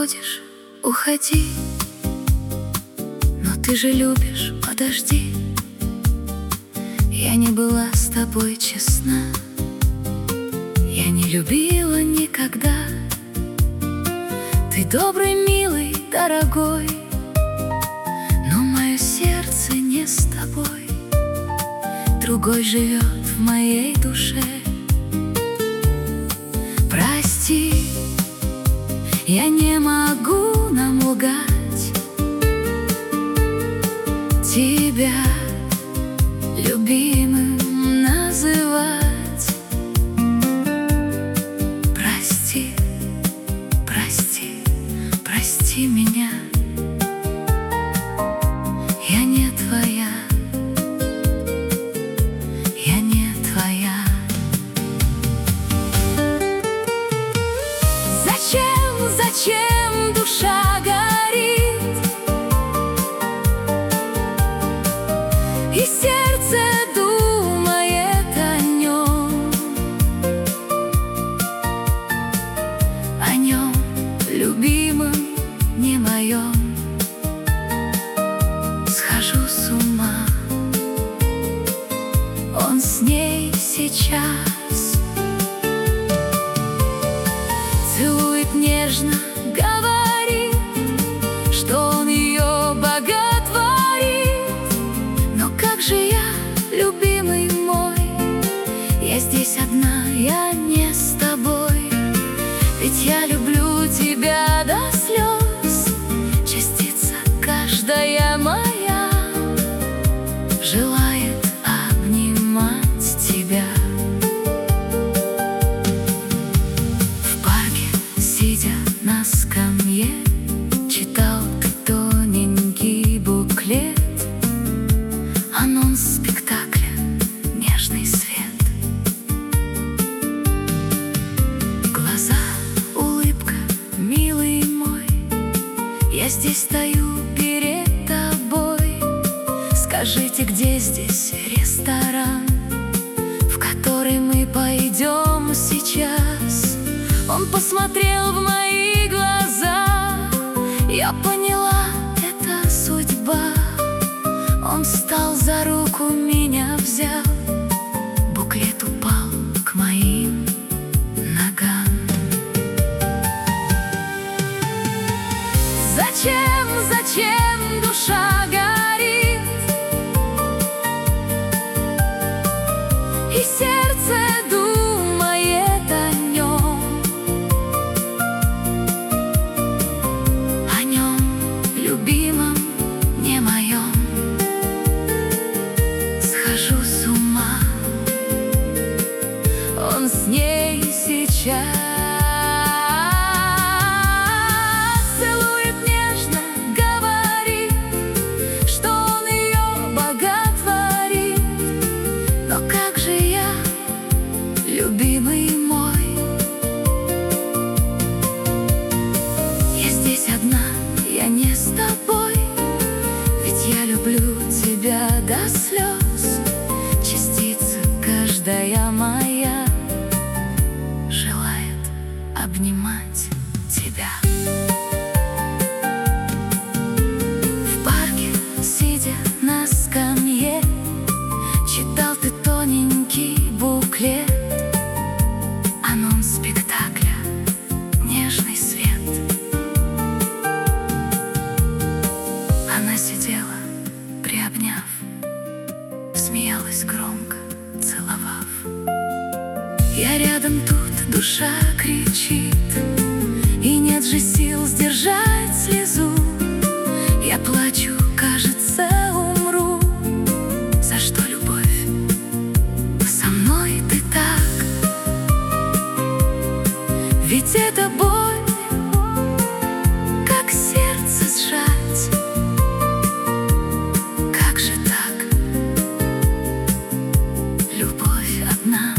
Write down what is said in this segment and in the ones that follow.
уходишь, уходи, но ты же любишь, подожди. Я не была с тобой честна, я не любила никогда. Ты добрый, милый, дорогой, но мое сердце не с тобой. Другой живет в моей душе. Прости, я не могу нам лгать, тебя любимым называть. Прости, прости, прости меня, я не твоя, я не твоя. Зачем душа горит, и сердце думает о нем, любимом, не моем. Схожу с ума, он с ней сейчас целует нежно, говорит, что он ее боготворит. Но как же я, любимый мой, я здесь одна, я не с тобой. Ведь я люблю тебя до слез, частица каждая моя желает обнимать тебя. Сидя на скамье, читал ты тоненький буклет, анонс спектакля «Нежный свет». Глаза, улыбка, милый мой, я здесь стою перед тобой. Скажите, где здесь ресторан, в который мы пойдем сейчас? Он посмотрел в мои глаза, я поняла, это судьба. Он встал за руку, меня взял, буклет упал к моим ногам. Зачем душа горит, и сердце думает о нем, любимом, не моем. Схожу с ума, он с ней сейчас целует нежно, говорит, что он ее боготворит. Но как же я, любимый мой, я здесь одна, я не с тобой. Ведь я люблю тебя до слез, частица каждая моя желает обнимать тебя. В парке, сидя на скамье, читал ты тоненький буклет, анонс спектакля «Нежный свет». Она сидела, приобняв, смеялась громко, целовав. Я рядом, тут душа кричит, и нет же сил сдержать слезу. Я плачу, кажется, умру. За что, любовь, со мной ты так? Ведь это боль, как сердце сжать. Как же так? Любовь одна,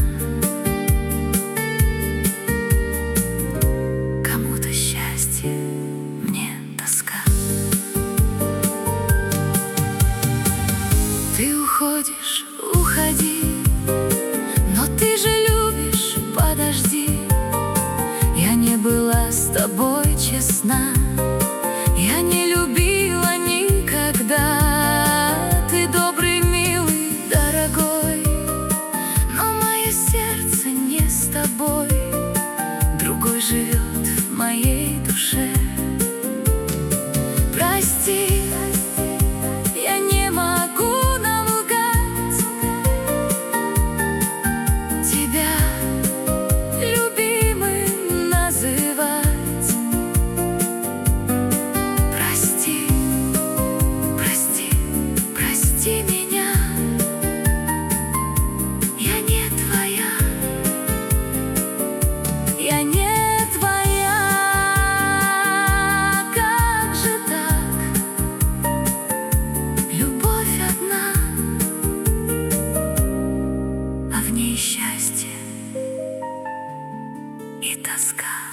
кому-то счастье, мне тоска. Ты уходишь, уходи, но ты же любишь, подожди. Я не была с тобой честна. тобой живет в моей душе. Прости, я не могу нам лгать, тебя любимым называть. Прости, прости, прости меня, я не твоя, я не твоя. Как же так? Любовь одна, а в ней счастье и тоска.